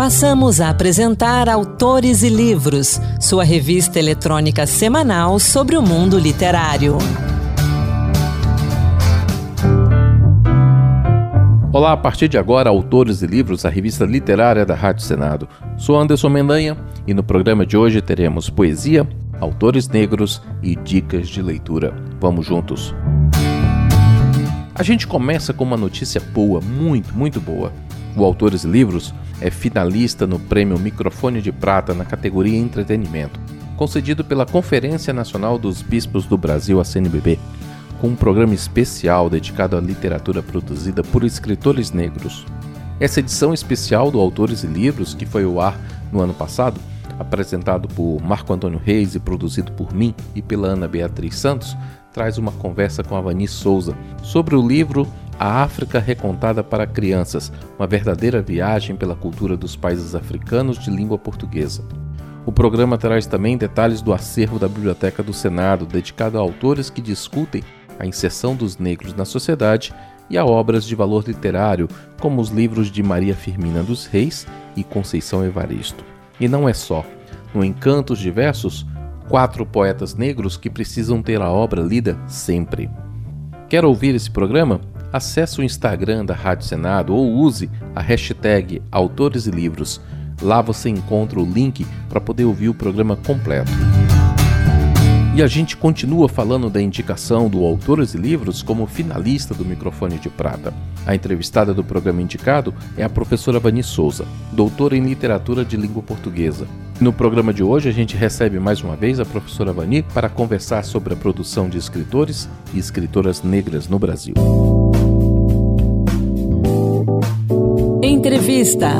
Passamos a apresentar Autores e Livros, sua revista eletrônica semanal sobre o mundo literário. Olá, a partir de agora, Autores e Livros, a revista literária da Rádio Senado. Sou Anderson Mendanha e no programa de hoje teremos poesia, autores negros e dicas de leitura. Vamos juntos! A gente começa com uma notícia boa, muito boa. O Autores e Livros é finalista no Prêmio Microfone de Prata na categoria Entretenimento, concedido pela Conferência Nacional dos Bispos do Brasil, a CNBB, com um programa especial dedicado à literatura produzida por escritores negros. Essa edição especial do Autores e Livros, que foi ao ar no ano passado, apresentado por Marco Antônio Reis e produzido por mim e pela Ana Beatriz Santos, traz uma conversa com a Vani Souza sobre o livro A África Recontada para Crianças, uma verdadeira viagem pela cultura dos países africanos de língua portuguesa. O programa traz também detalhes do acervo da Biblioteca do Senado, dedicado a autores que discutem a inserção dos negros na sociedade e a obras de valor literário, como os livros de Maria Firmina dos Reis e Conceição Evaristo. E não é só. No Encantos Diversos, 4 poetas negros que precisam ter a obra lida sempre. Quer ouvir esse programa? Acesse o Instagram da Rádio Senado ou use a hashtag Autores e Livros. Lá você encontra o link para poder ouvir o programa completo. E a gente continua falando da indicação do Autores e Livros como finalista do Microfone de Prata. A entrevistada do programa indicado é a professora Vani Souza, doutora em Literatura de Língua Portuguesa. No programa de hoje a gente recebe mais uma vez a professora Vani para conversar sobre a produção de escritores e escritoras negras no Brasil. Entrevista.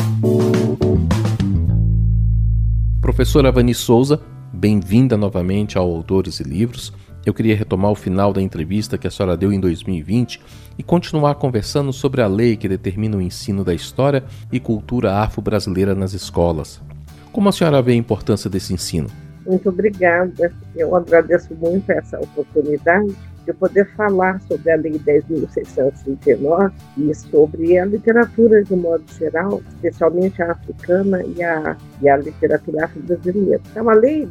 Professora Vani Souza, bem-vinda novamente ao Autores e Livros. Eu queria retomar o final da entrevista que a senhora deu em 2020 e continuar conversando sobre a lei que determina o ensino da história e cultura afro-brasileira nas escolas. Como a senhora vê a importância desse ensino? Muito obrigada. Eu agradeço muito essa oportunidade de poder falar sobre a Lei 10.639 e sobre a literatura de modo geral, especialmente a africana e a literatura afro-brasileira. Então, a Lei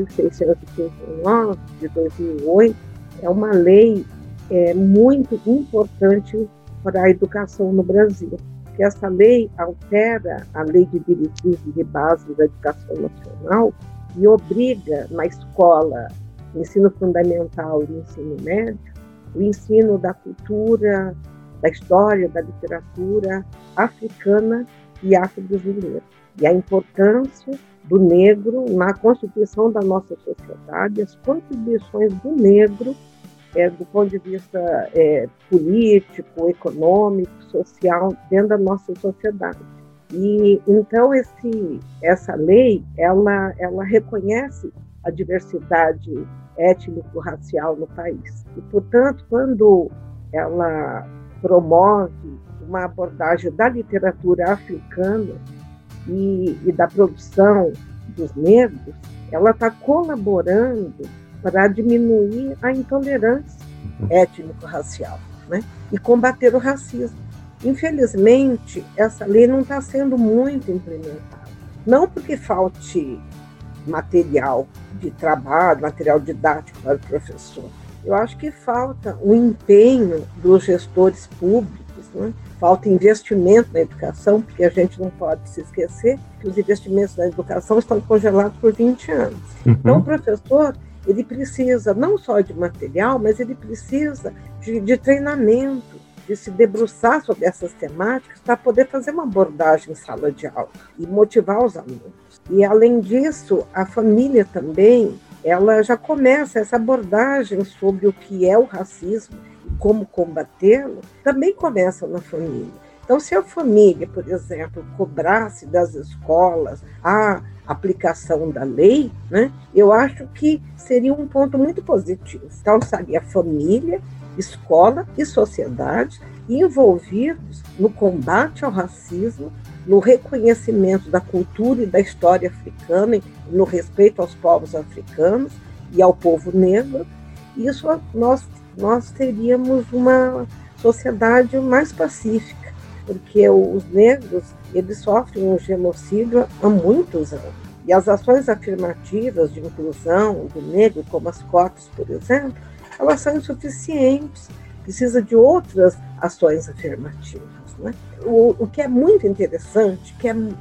10.639 de 2008 é uma lei muito importante para a educação no Brasil, porque essa lei altera a Lei de Diretrizes e Bases da Educação Nacional e obriga na escola, ensino fundamental e ensino médio, o ensino da cultura, da história, da literatura africana e afro-brasileira. E a importância do negro na constituição da nossa sociedade, as contribuições do negro do ponto de vista político, econômico, social, dentro da nossa sociedade. E então essa lei, ela reconhece a diversidade étnico-racial no país. E, portanto, quando ela promove uma abordagem da literatura africana e da produção dos negros, ela está colaborando para diminuir a intolerância étnico-racial, né? E combater o racismo. Infelizmente, essa lei não está sendo muito implementada. Não porque falte material de trabalho, material didático para o professor. Eu acho que falta um empenho dos gestores públicos, né? Falta investimento na educação, porque a gente não pode se esquecer que os investimentos na educação estão congelados por 20 anos. Então, o professor, ele precisa não só de material, mas ele precisa de treinamento, de se debruçar sobre essas temáticas para poder fazer uma abordagem em sala de aula e motivar os alunos. E, além disso, a família também, ela já começa essa abordagem sobre o que é o racismo e como combatê-lo, também começa na família. Então, se a família, por exemplo, cobrasse das escolas a aplicação da lei, né, eu acho que seria um ponto muito positivo. Então, estaria a família, escola e sociedade envolvidos no combate ao racismo, no reconhecimento da cultura e da história africana, no respeito aos povos africanos e ao povo negro. Isso nós teríamos uma sociedade mais pacífica. porque os negros, eles sofrem um genocídio há muitos anos. E as ações afirmativas de inclusão do negro, como as cotas, por exemplo, elas são insuficientes. Precisa de outras ações afirmativas, né? O que é muito interessante,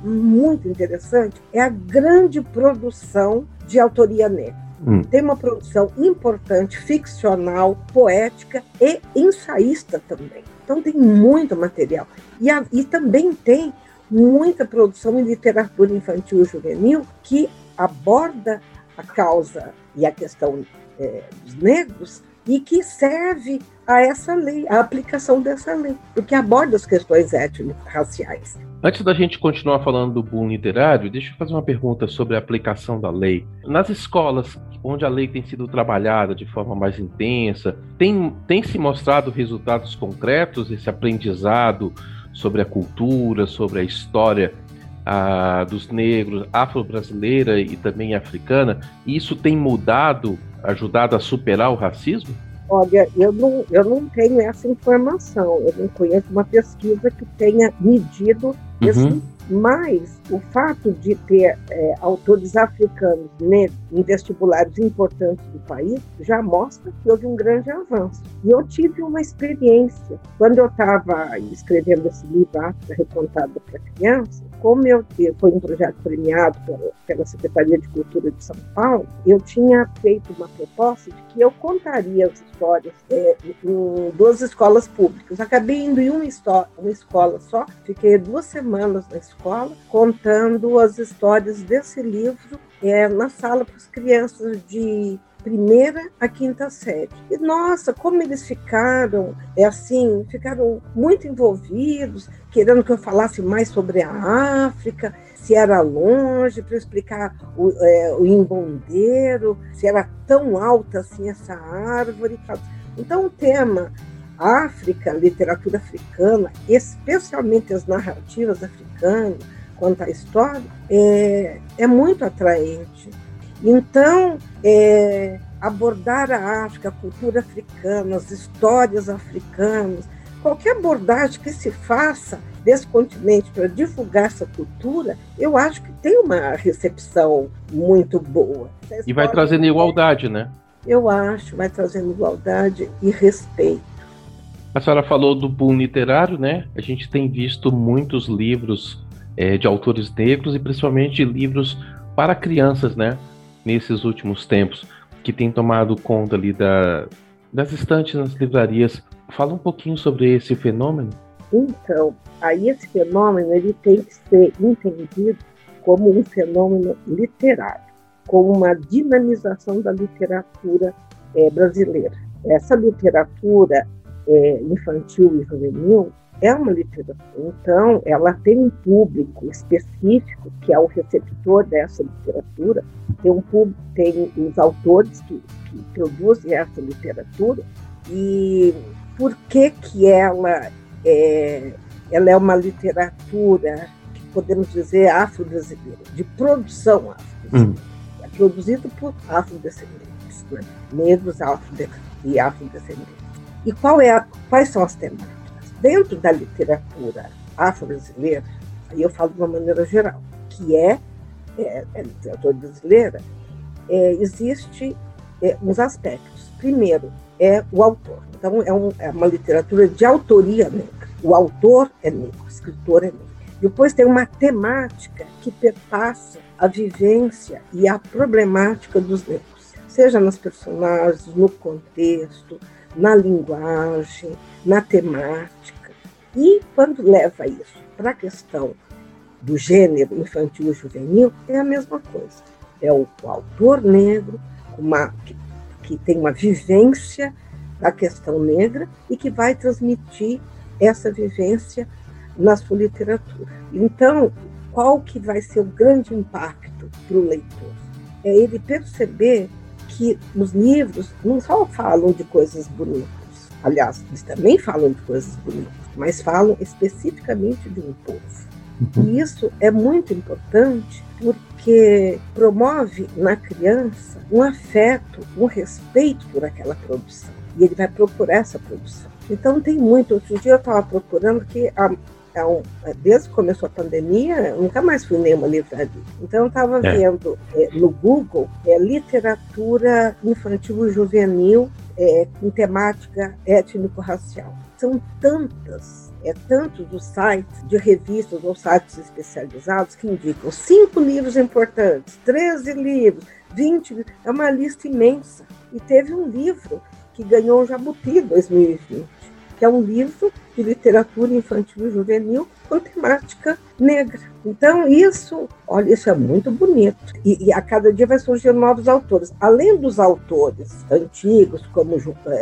é a grande produção de autoria negra. Tem uma produção importante, ficcional, poética e ensaísta também. Então tem muito material. E também tem muita produção em literatura infantil e juvenil que aborda a causa e a questão dos negros e que serve a essa lei, a aplicação dessa lei, porque aborda as questões étnico-raciais. Antes da gente continuar falando do boom literário, deixa eu fazer uma pergunta sobre a aplicação da lei. Nas escolas onde a lei tem sido trabalhada de forma mais intensa, tem se mostrado resultados concretos, esse aprendizado sobre a cultura, sobre a história dos negros, afro-brasileira e também africana, e isso tem ajudado a superar o racismo? Olha, eu não tenho essa informação, eu não conheço uma pesquisa que tenha medido isso, mas o fato de ter autores africanos negros em vestibulares importantes do país já mostra que houve um grande avanço. E eu tive uma experiência, quando eu estava escrevendo esse livro, África Recontada para Criança, como foi um projeto premiado pela Secretaria de Cultura de São Paulo, eu tinha feito uma proposta de que eu contaria as histórias em 2 escolas públicas. Acabei indo em uma escola só, fiquei 2 semanas na escola contando as histórias desse livro na sala para as crianças de 1ª a 5ª série. E nossa, como eles ficaram muito envolvidos, querendo que eu falasse mais sobre a África, se era longe, para explicar o imbondeiro, se era tão alta assim essa árvore. Então o tema África, literatura africana, especialmente as narrativas africanas, quanto à história, é muito atraente. Então, abordar a África, a cultura africana, as histórias africanas, qualquer abordagem que se faça desse continente para divulgar essa cultura, eu acho que tem uma recepção muito boa. E vai trazendo igualdade, né? Eu acho, vai trazendo igualdade e respeito. A senhora falou do boom literário, né? A gente tem visto muitos livros de autores negros e principalmente livros para crianças, né? Nesses últimos tempos, que tem tomado conta ali das estantes nas livrarias. Fala um pouquinho sobre esse fenômeno. Então, aí esse fenômeno ele tem que ser entendido como um fenômeno literário, como uma dinamização da literatura brasileira. Essa literatura infantil e juvenil é uma literatura, então ela tem um público específico que é o receptor dessa literatura, tem os autores que produzem essa literatura. E por que ela é uma literatura que podemos dizer afro-brasileira, de produção afro-brasileira, é produzido por afrodescendentes, né? Negros e afrodescendentes. E quais são as temáticas? Dentro da literatura afro-brasileira, aí eu falo de uma maneira geral, que é a literatura brasileira, existe uns aspectos. Primeiro, é o autor. Então, é uma literatura de autoria negra. O autor é negro, o escritor é negro. Depois tem uma temática que perpassa a vivência e a problemática dos negros, seja nas personagens, no contexto, na linguagem, na temática. E quando leva isso para a questão do gênero infantil e juvenil, é a mesma coisa. É o autor negro que tem uma vivência da questão negra e que vai transmitir essa vivência na sua literatura. Então, qual que vai ser o grande impacto para o leitor? É ele perceber que os livros não só falam de coisas bonitas, aliás, eles também falam de coisas bonitas, mas falam especificamente de um povo. E isso é muito importante porque promove na criança um afeto, um respeito por aquela produção. E ele vai procurar essa produção. Então tem muito. Outro dia eu estava procurando que desde que começou a pandemia, eu nunca mais fui em nenhuma livraria. Então eu estava vendo no Google literatura infantil e juvenil com temática étnico-racial. São tantos os sites de revistas ou sites especializados que indicam 5 livros importantes, 13 livros, 20, é uma lista imensa. E teve um livro que ganhou o Jabuti 2020, que é um livro de literatura infantil e juvenil com temática negra. Então, isso é muito bonito. E a cada dia vai surgindo novos autores. Além dos autores antigos, como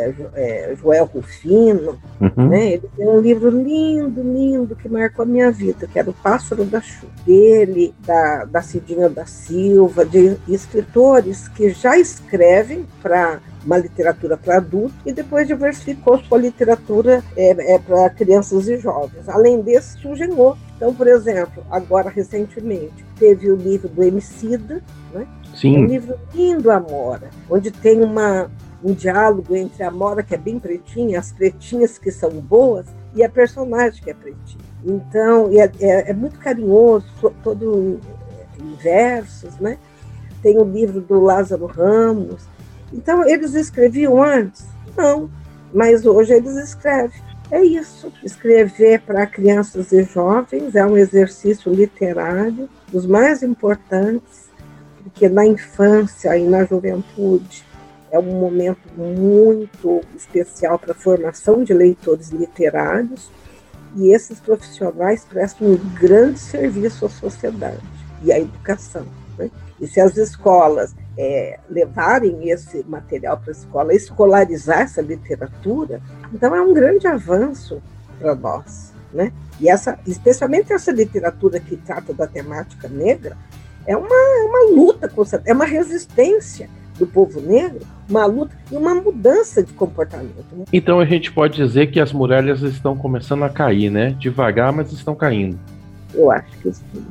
Joel Rufino, né? Ele tem um livro lindo, que marcou a minha vida, que era O Pássaro da Chuva, dele, da Cidinha da Silva, de escritores que já escrevem para uma literatura para adultos e depois diversificou sua literatura para crianças e jovens. Além desse, surgem outros. Então, por exemplo, agora recentemente teve o livro do Emicida, né? Sim. É um livro lindo, Amora, onde tem um diálogo entre a Amora, que é bem pretinha, as pretinhas que são boas, e a personagem que é pretinha. Então, é muito carinhoso, todo em versos, né? Tem o livro do Lázaro Ramos. Então, eles escreviam antes? Não, mas hoje eles escrevem. É isso, escrever para crianças e jovens é um exercício literário dos mais importantes, porque na infância e na juventude é um momento muito especial para a formação de leitores literários, e esses profissionais prestam um grande serviço à sociedade e à educação, né? E se as escolas levarem esse material para a escola, escolarizar essa literatura, então é um grande avanço para nós, né? E especialmente essa literatura que trata da temática negra, é uma luta, é uma resistência do povo negro, uma luta e uma mudança de comportamento. Então a gente pode dizer que as muralhas estão começando a cair, né? Devagar, mas estão caindo. Eu acho que sim.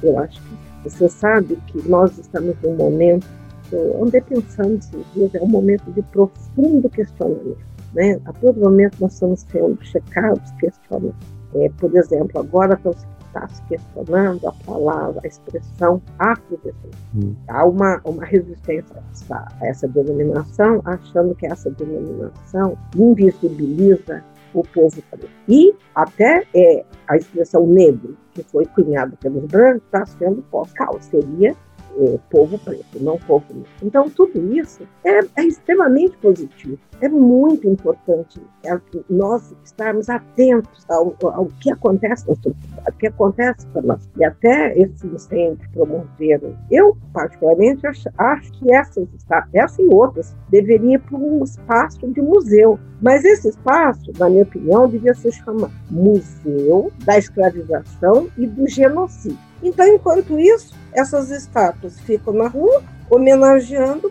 Você sabe que nós estamos num momento, eu andei pensando esses dias, é um momento de profundo questionamento, né? A todo momento nós estamos sendo checados, questionados. Por exemplo, agora está se questionando a palavra, a expressão afrodescendente. Há uma resistência a essa denominação, achando que essa denominação invisibiliza o povo preto. E até a expressão negro, que foi cunhada pelos brancos, está sendo pós-cal, seria povo preto, não povo negro. Então, tudo isso é extremamente positivo. É muito importante nós estarmos atentos ao que acontece na sociedade, ao que acontece para nós. E até esse incêndio que promoveram, eu, particularmente, acho que essa e outras deveriam ir para um espaço de museu. Mas esse espaço, na minha opinião, devia se chamar Museu da Escravização e do Genocídio. Então, enquanto isso, essas estátuas ficam na rua, homenageando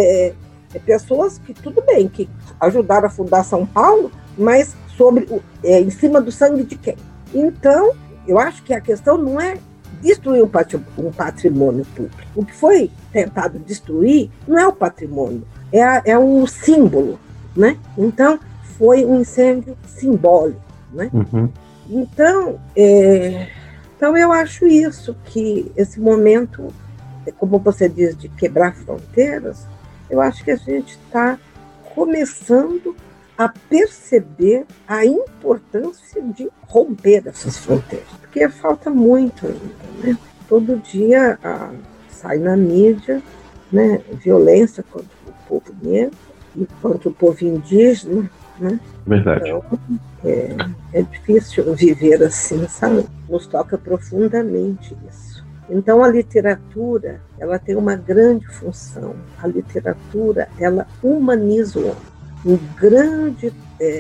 pessoas que, tudo bem, que ajudaram a fundar São Paulo, mas em cima do sangue de quem? Então, eu acho que a questão não é destruir um patrimônio público. O que foi tentado destruir não é o patrimônio, é um símbolo, né? Então, foi um incêndio simbólico, né? Uhum. Então, eu acho isso, que esse momento, como você diz, de quebrar fronteiras, eu acho que a gente está começando a perceber a importância de romper essas fronteiras, porque falta muito ainda, né? Todo dia sai na mídia, né, violência contra o povo negro e contra o povo indígena, né? Verdade. Então, é difícil viver assim, sabe? Nos toca profundamente isso. Então, a literatura, ela tem uma grande função. A literatura, ela humaniza o homem. Um grande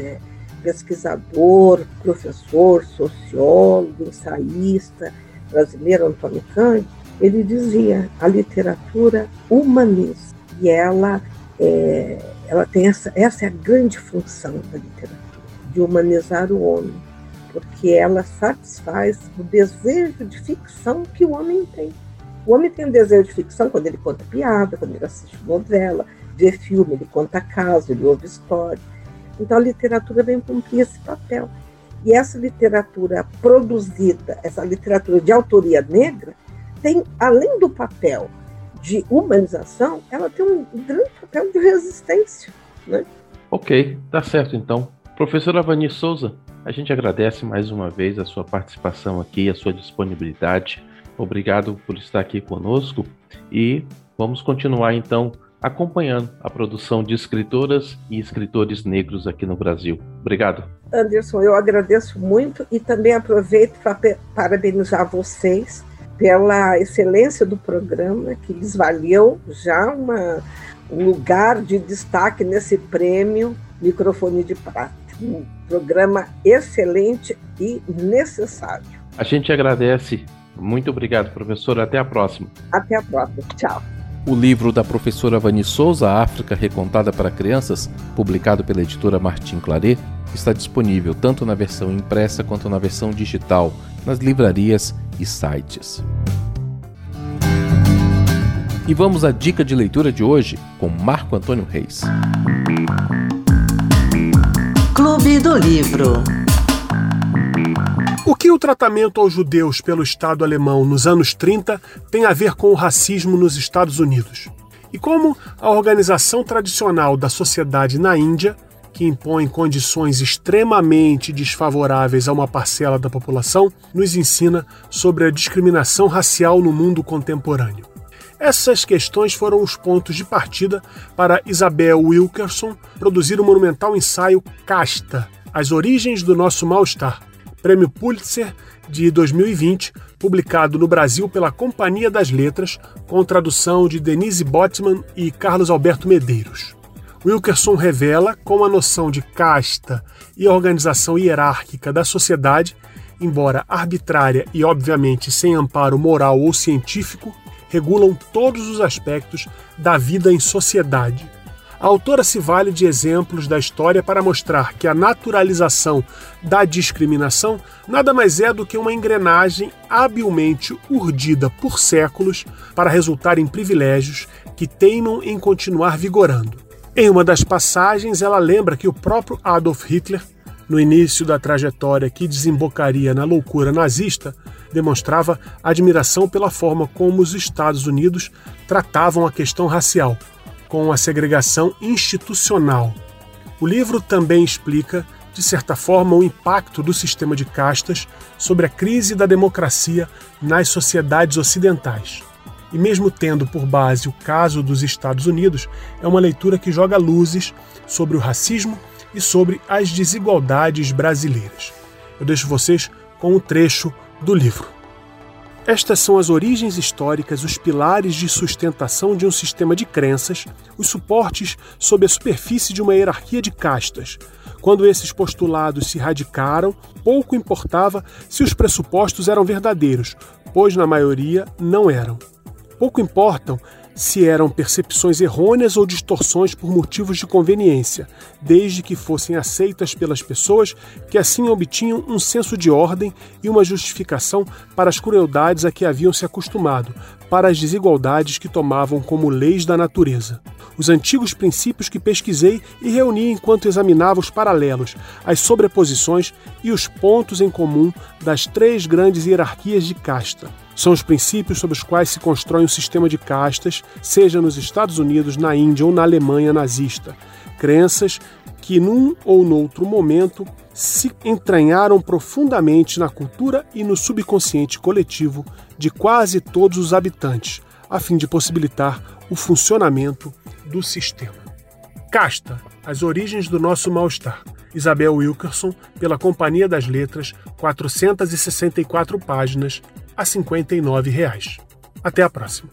pesquisador, professor, sociólogo, ensaísta brasileiro, Antônio Cândido, ele dizia: a literatura humaniza. E ela tem essa é a grande função da literatura, de humanizar o homem, porque ela satisfaz o desejo de ficção que o homem tem. O homem tem um desejo de ficção quando ele conta piada, quando ele assiste novela, vê filme, ele conta caso, ele ouve história. Então a literatura vem cumprir esse papel. E essa literatura produzida, essa literatura de autoria negra, tem, além do papel de humanização, ela tem um grande papel de resistência, né? Ok, tá certo então. Professora Vani Souza, a gente agradece mais uma vez a sua participação aqui, a sua disponibilidade. Obrigado por estar aqui conosco e vamos continuar então acompanhando a produção de escritoras e escritores negros aqui no Brasil. Obrigado. Anderson, eu agradeço muito e também aproveito para parabenizar vocês pela excelência do programa, que lhes valeu já um lugar de destaque nesse prêmio Microfone de Prata. Um programa excelente e necessário. A gente agradece. Muito obrigado, professora. Até a próxima. Até a próxima. Tchau. O livro da professora Vani Souza, África Recontada para Crianças, publicado pela editora Martin Claret, está disponível tanto na versão impressa quanto na versão digital, nas livrarias e sites. E vamos à dica de leitura de hoje com Marco Antônio Reis. Clube do Livro. O que o tratamento aos judeus pelo Estado alemão nos anos 30 tem a ver com o racismo nos Estados Unidos? E como a organização tradicional da sociedade na Índia, que impõe condições extremamente desfavoráveis a uma parcela da população, nos ensina sobre a discriminação racial no mundo contemporâneo? Essas questões foram os pontos de partida para Isabel Wilkerson produzir o monumental ensaio Casta, As Origens do Nosso Mal-Estar, Prêmio Pulitzer de 2020, publicado no Brasil pela Companhia das Letras, com tradução de Denise Bottman e Carlos Alberto Medeiros. Wilkerson revela como a noção de casta e organização hierárquica da sociedade, embora arbitrária e obviamente sem amparo moral ou científico, regulam todos os aspectos da vida em sociedade. A autora se vale de exemplos da história para mostrar que a naturalização da discriminação nada mais é do que uma engrenagem habilmente urdida por séculos para resultar em privilégios que teimam em continuar vigorando. Em uma das passagens, ela lembra que o próprio Adolf Hitler, no início da trajetória que desembocaria na loucura nazista, demonstrava admiração pela forma como os Estados Unidos tratavam a questão racial, com a segregação institucional. O livro também explica, de certa forma, o impacto do sistema de castas sobre a crise da democracia nas sociedades ocidentais. E mesmo tendo por base o caso dos Estados Unidos, é uma leitura que joga luzes sobre o racismo e sobre as desigualdades brasileiras. Eu deixo vocês com um trecho do livro. Estas são as origens históricas, os pilares de sustentação de um sistema de crenças, os suportes sob a superfície de uma hierarquia de castas. Quando esses postulados se radicaram, pouco importava se os pressupostos eram verdadeiros, pois na maioria não eram. Pouco importam se eram percepções errôneas ou distorções por motivos de conveniência, desde que fossem aceitas pelas pessoas que assim obtinham um senso de ordem e uma justificação para as crueldades a que haviam se acostumado, para as desigualdades que tomavam como leis da natureza. Os antigos princípios que pesquisei e reuni enquanto examinava os paralelos, as sobreposições e os pontos em comum das três grandes hierarquias de casta. São os princípios sobre os quais se constrói um sistema de castas, seja nos Estados Unidos, na Índia ou na Alemanha nazista. Crenças que, num ou noutro momento, se entranharam profundamente na cultura e no subconsciente coletivo de quase todos os habitantes, a fim de possibilitar o funcionamento do sistema. Casta, As Origens do Nosso Mal-Estar. Isabel Wilkerson, pela Companhia das Letras, 464 páginas, a R$ 59. Até a próxima.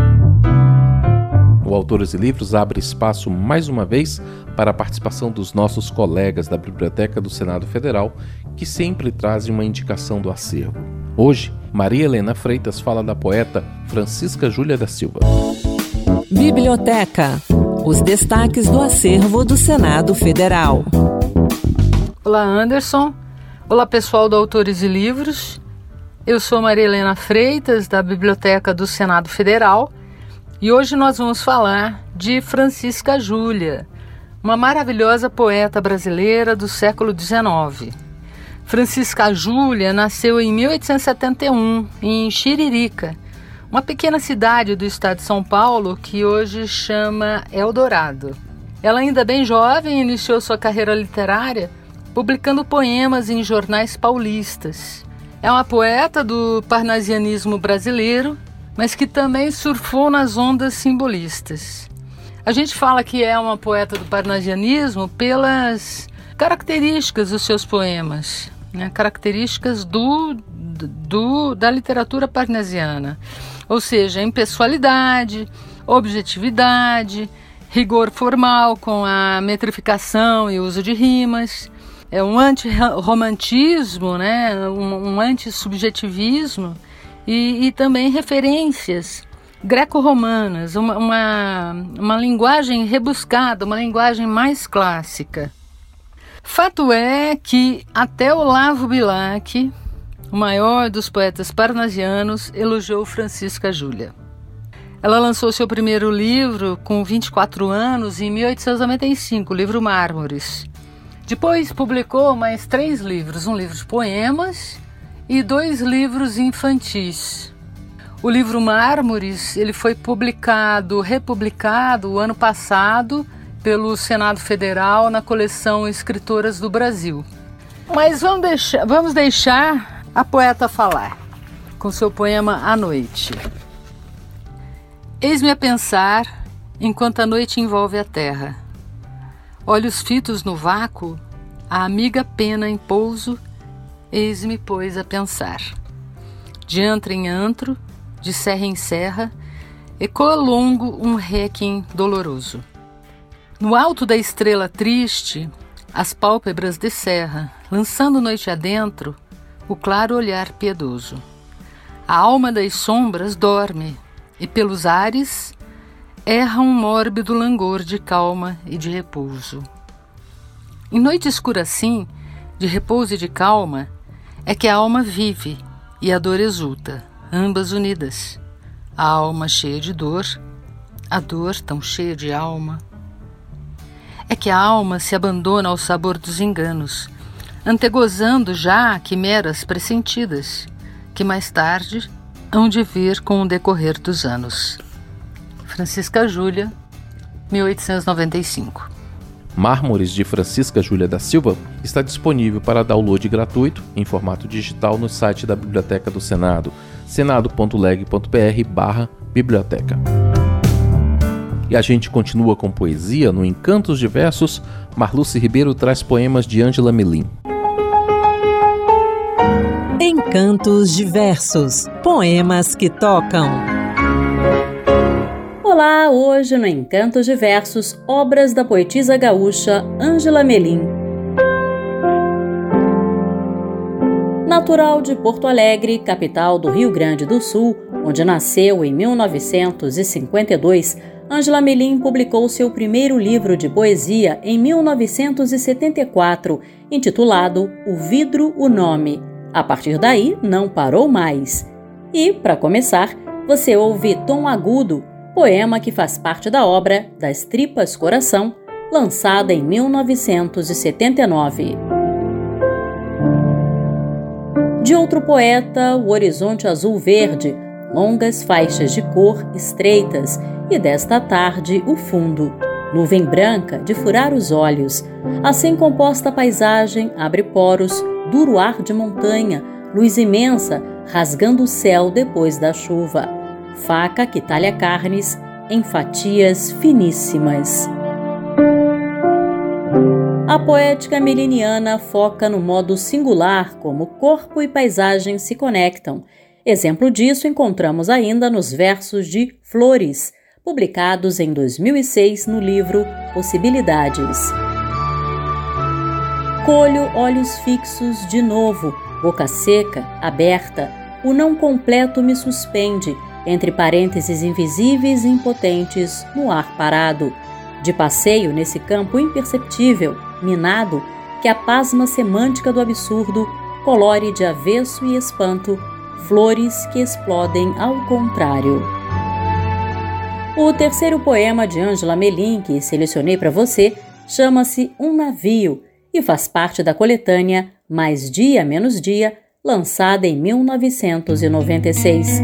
O Autores e Livros abre espaço mais uma vez para a participação dos nossos colegas da Biblioteca do Senado Federal, que sempre trazem uma indicação do acervo. Hoje, Maria Helena Freitas fala da poeta Francisca Júlia da Silva. Biblioteca. Os destaques do acervo do Senado Federal. Olá, Anderson. Olá, pessoal do Autores e Livros. Eu sou Maria Helena Freitas, da Biblioteca do Senado Federal, e hoje nós vamos falar de Francisca Júlia, uma maravilhosa poeta brasileira do século XIX. Francisca Júlia nasceu em 1871, em Xiririca, uma pequena cidade do estado de São Paulo que hoje chama Eldorado. Ela, ainda bem jovem, iniciou sua carreira literária publicando poemas em jornais paulistas. É uma poeta do parnasianismo brasileiro, mas que também surfou nas ondas simbolistas. A gente fala que é uma poeta do parnasianismo pelas características dos seus poemas, né? Características da literatura parnasiana, ou seja, impessoalidade, objetividade, rigor formal com a metrificação e uso de rimas, um antirromantismo, né? um antissubjetivismo e também referências greco-romanas, uma linguagem rebuscada, uma linguagem mais clássica. Fato é que até Olavo Bilac, o maior dos poetas parnasianos, elogiou Francisca Júlia. Ela lançou seu primeiro livro com 24 anos em 1895, o livro Mármores. Depois publicou mais 3 livros, um livro de poemas e 2 livros infantis. O livro Mármores ele foi republicado o ano passado pelo Senado Federal na coleção Escritoras do Brasil. Mas vamos deixar a poeta falar, com seu poema A Noite. Eis-me a pensar, enquanto a noite envolve a terra. Olhos fitos no vácuo, a amiga pena em pouso, eis-me, pois, a pensar. De antro em antro, de serra em serra, ecoa longo um réquiem doloroso. No alto da estrela triste, as pálpebras descerra, lançando noite adentro o claro olhar piedoso. A alma das sombras dorme, e pelos ares erra um mórbido langor de calma e de repouso. Em noite escura assim, de repouso e de calma, é que a alma vive e a dor exulta, ambas unidas. A alma cheia de dor, a dor tão cheia de alma. É que a alma se abandona ao sabor dos enganos, antegozando já quimeras pressentidas, que mais tarde hão de vir com o decorrer dos anos. Francisca Júlia, 1895. Mármores, de Francisca Júlia da Silva, está disponível para download gratuito em formato digital no site da Biblioteca do Senado, senado.leg.br/biblioteca. E a gente continua com poesia no Encantos de Versos. Marluce Ribeiro traz poemas de Ângela Melin. Encantos de Versos, poemas que tocam. Olá, hoje no Encantos de Versos, obras da poetisa gaúcha Ângela Melin. Natural de Porto Alegre, capital do Rio Grande do Sul, onde nasceu em 1952, Ângela Melin publicou seu primeiro livro de poesia em 1974, intitulado O Vidro, o Nome. A partir daí, não parou mais. E, para começar, você ouve Tom Agudo, poema que faz parte da obra Das Tripas Coração, lançada em 1979. De outro poeta, O Horizonte Azul-Verde, longas faixas de cor estreitas, e desta tarde o fundo, nuvem branca de furar os olhos. Assim composta a paisagem abre poros, duro ar de montanha, luz imensa rasgando o céu depois da chuva. Faca que talha carnes em fatias finíssimas. A poética meliniana foca no modo singular como corpo e paisagem se conectam. Exemplo disso encontramos ainda nos versos de Flores, publicados em 2006 no livro Possibilidades. Colho olhos fixos de novo, boca seca, aberta, o não completo me suspende, entre parênteses invisíveis e impotentes, no ar parado. De passeio nesse campo imperceptível, minado, que a pasma semântica do absurdo colore de avesso e espanto flores que explodem ao contrário. O terceiro poema de Ângela Melin, que selecionei para você, chama-se Um Navio e faz parte da coletânea Mais Dia Menos Dia, lançada em 1996.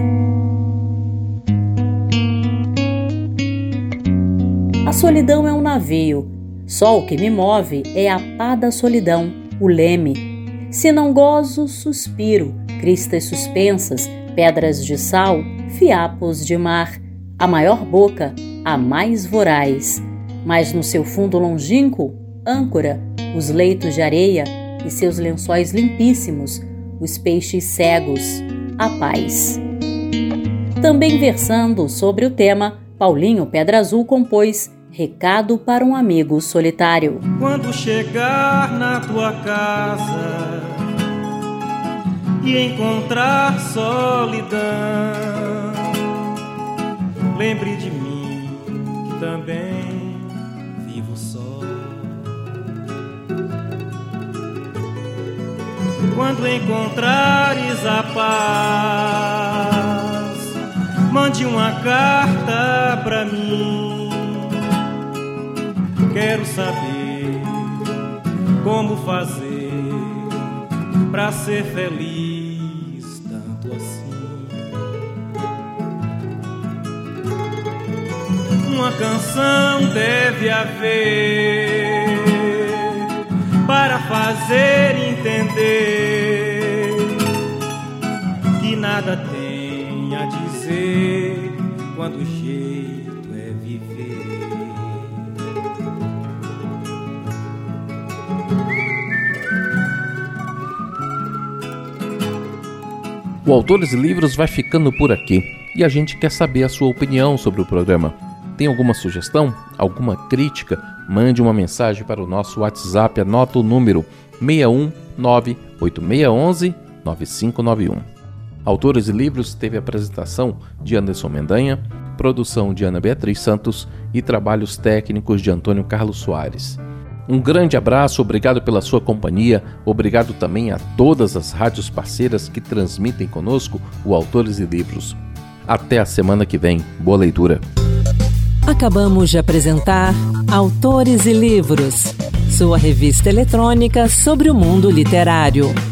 A solidão é um navio. Só o que me move é a pá da solidão, o leme. Se não gozo, suspiro, cristas suspensas, pedras de sal, fiapos de mar. A maior boca, a mais voraz. Mas no seu fundo longínquo, âncora, os leitos de areia e seus lençóis limpíssimos, os peixes cegos, a paz. Também versando sobre o tema, Paulinho Pedra Azul compôs Recado para um Amigo Solitário. Quando chegar na tua casa e encontrar solidão, lembre de mim que também vivo só. Quando encontrares a paz, mande uma carta pra mim. Quero saber como fazer pra ser feliz tanto assim. Uma canção deve haver para fazer entender que nada tem a dizer quando o jeito é viver. O Autores e Livros vai ficando por aqui e a gente quer saber a sua opinião sobre o programa. Tem alguma sugestão? Alguma crítica? Mande uma mensagem para o nosso WhatsApp, anota o número 61986119591. Autores e Livros teve a apresentação de Anderson Mendanha, produção de Ana Beatriz Santos e trabalhos técnicos de Antônio Carlos Soares. Um grande abraço, obrigado pela sua companhia, obrigado também a todas as rádios parceiras que transmitem conosco o Autores e Livros. Até a semana que vem. Boa leitura. Acabamos de apresentar Autores e Livros, sua revista eletrônica sobre o mundo literário.